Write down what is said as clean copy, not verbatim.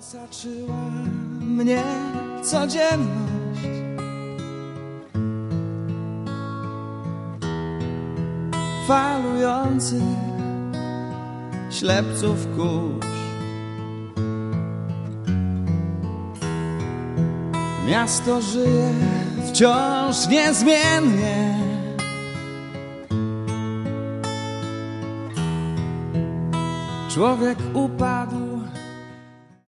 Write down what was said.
Osaczyła mnie codzienność, falujących ślepców kurz. Miasto żyje wciąż niezmiennie, człowiek upadł